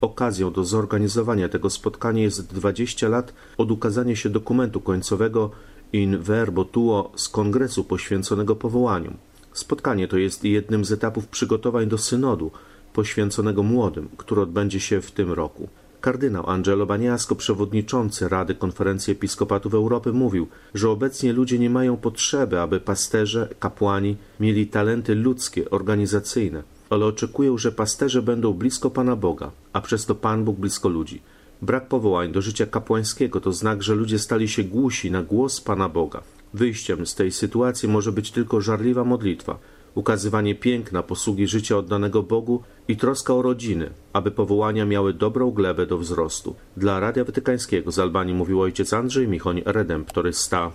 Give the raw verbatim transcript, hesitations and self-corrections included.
Okazją do zorganizowania tego spotkania jest dwadzieścia lat od ukazania się dokumentu końcowego In Verbo Tuo z kongresu poświęconego powołaniom. Spotkanie to jest jednym z etapów przygotowań do synodu poświęconego młodym, który odbędzie się w tym roku. Kardynał Angelo Baniasko, przewodniczący Rady Konferencji Episkopatów Europy, mówił, że obecnie ludzie nie mają potrzeby, aby pasterze, kapłani mieli talenty ludzkie, organizacyjne, ale oczekują, że pasterze będą blisko Pana Boga, a przez to Pan Bóg blisko ludzi. Brak powołań do życia kapłańskiego to znak, że ludzie stali się głusi na głos Pana Boga. Wyjściem z tej sytuacji może być tylko żarliwa modlitwa, ukazywanie piękna posługi życia oddanego Bogu i troska o rodziny, aby powołania miały dobrą glebę do wzrostu. Dla Radia Watykańskiego z Albanii mówił ojciec Andrzej Michoń, redemptorysta.